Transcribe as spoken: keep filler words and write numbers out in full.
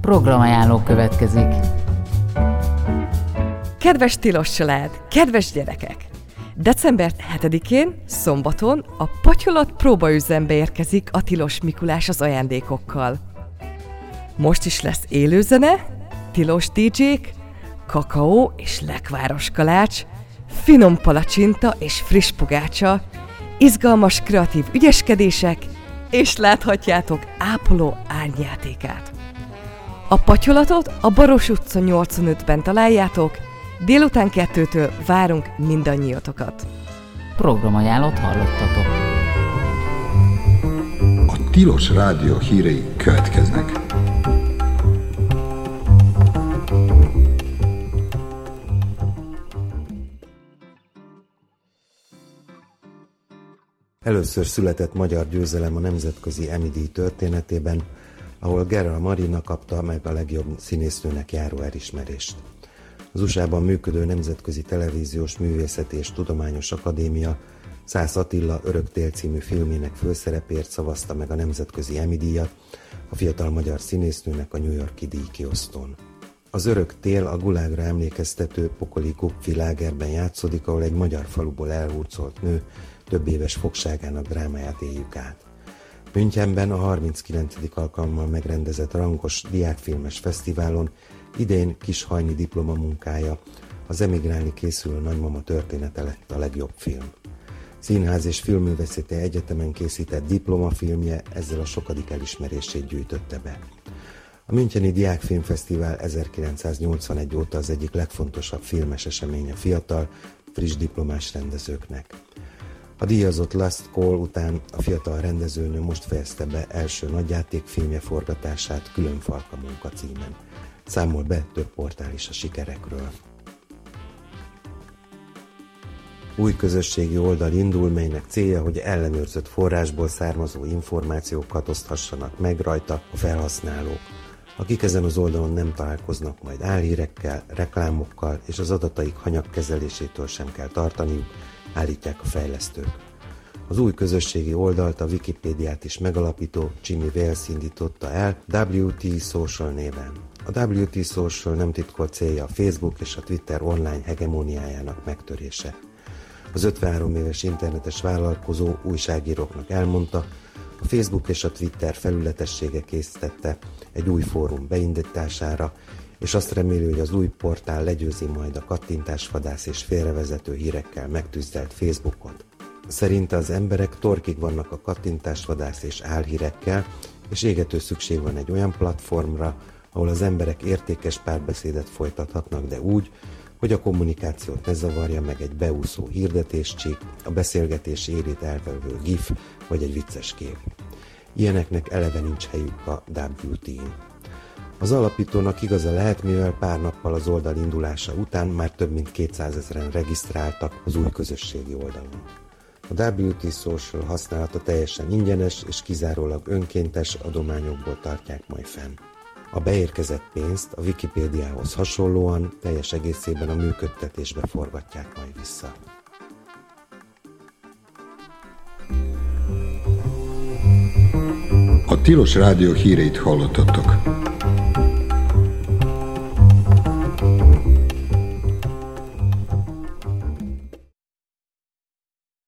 Programajánló következik. Kedves tilos család, kedves gyerekek! december hetedikén, szombaton a Patyolat próbaüzembe érkezik a Tilos Mikulás az ajándékokkal. Most is lesz élőzene, tilos dé dzsék, kakaó és lekváros kalács, finom palacsinta és friss pogácsa, izgalmas kreatív ügyeskedések, és láthatjátok ápoló árnyjátékát. A Patyolatot a Baros utca nyolcvanötben találjátok, délután kettőtől várunk mindannyiatokat. Programajánlót hallottatok. A Tilos Rádió hírei következnek. Először született magyar győzelem a nemzetközi Emmy-díj történetében, ahol Gera Marina kapta meg a legjobb színésznőnek járó elismerést. Az u es á-ban működő Nemzetközi Televíziós Művészeti és Tudományos Akadémia Szász Attila Örök tél című filmének főszerepért szavazta meg a nemzetközi Emmy-díjat a fiatal magyar színésznőnek a New York-i díjkiosztón. Az Örök tél a gulágra emlékeztető pokoli Gupfi lágerben játszódik, ahol egy magyar faluból elhurcolt nő több éves fogságának drámáját éljük át. Münchenben a harminckilencedik alkalommal megrendezett Rangos diákfilmes fesztiválon idén Kishajni diplomamunkája, az emigrálni készülő nagymama története lett a legjobb film. Színház és Filmművészeti Egyetemen készített diplomafilmje ezzel a sokadik elismerését gyűjtötte be. A Müncheni Diákfilmfesztivál ezerkilencszáznyolcvanegy óta az egyik legfontosabb filmes esemény a fiatal, friss diplomás rendezőknek. A díjazott Last Call után a fiatal rendezőnő most fejezte be első nagyjátékfilmje forgatását Külön Falka munka címen. Számol be több portál is a sikerekről. Új közösségi oldal indul, melynek célja, hogy ellenőrzött forrásból származó információkat oszthassanak meg rajta a felhasználók, akik ezen az oldalon nem találkoznak majd álhírekkel, reklámokkal, és az adataik hanyagkezelésétől sem kell tartaniuk, állítják a fejlesztők. Az új közösségi oldalt a Wikipédiát is megalapító Jimmy Wales indította el dupla vé té Social néven. A dupla vé té Social nem titkolt célja a Facebook és a Twitter online hegemóniájának megtörése. Az ötvenhárom éves internetes vállalkozó újságíróknak elmondta, a Facebook és a Twitter felületessége készítette egy új fórum beindítására, és azt reméli, hogy az új portál legyőzi majd a kattintásvadász és félrevezető hírekkel megtűzdelt Facebookot. Szerinte az emberek torkig vannak a kattintásvadász és álhírekkel, és égető szükség van egy olyan platformra, ahol az emberek értékes párbeszédet folytathatnak, de úgy, hogy a kommunikációt ne zavarja meg egy beúszó hirdetéscsík, a beszélgetés érét elvevő gif vagy egy vicces kép. Ilyeneknek eleve nincs helyük a dupla vé té-n. Az alapítónak igaza lehet, mivel pár nappal az oldal indulása után már több mint kétszázezren regisztráltak az új közösségi oldalon. A dupla vé té Social használata teljesen ingyenes és kizárólag önkéntes adományokból tartják majd fenn. A beérkezett pénzt a Wikipédiához hasonlóan teljes egészében a működtetésbe forgatják majd vissza. A Tilos Rádió híreit hallottatok.